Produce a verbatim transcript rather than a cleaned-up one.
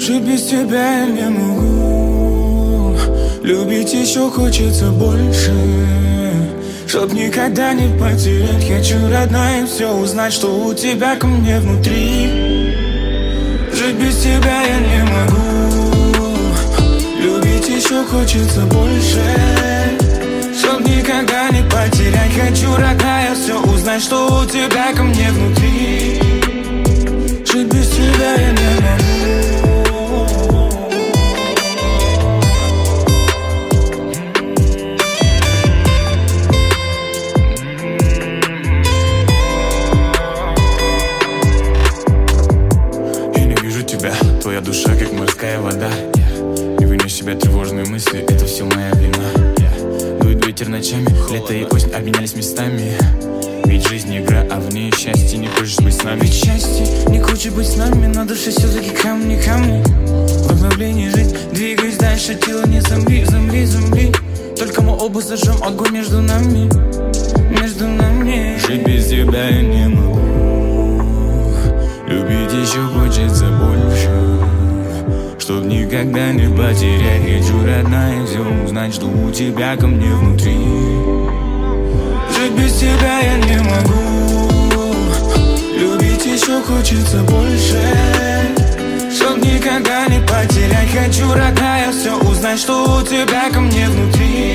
Жить без тебя я не могу. Любить еще хочется больше. Чтоб никогда не потерять, хочу, родная, все узнать, что у тебя ко мне внутри. Жить без тебя я не могу. Любить еще хочется больше. Чтоб никогда не потерять, хочу, родная, все узнать, что у тебя ко мне внутри. Жить без тебя я не могу. Твоя душа, как морская вода. yeah. Не вынес себя тревожные мысли, это все моя вина. yeah. Дует ветер ночами, лето и осень обменялись местами. Ведь жизнь игра, а в ней счастье. Не хочешь быть с нами? Ведь счастье не хочет быть с нами, на душе все-таки камни, камни. Вдохновление жить, двигаясь дальше, тело не зомби, зомби, зомби. Только мы оба зажжем огонь между нами, между нами. Жить без тебя я не могу. Любить еще хочется больше. Чтоб никогда не потерять, хочу, родная, все узнать, что у тебя ко мне внутри. Жить без тебя я не могу. Любить еще хочется больше. Чтоб никогда не потерять, хочу, родная, все узнать, что у тебя ко мне внутри.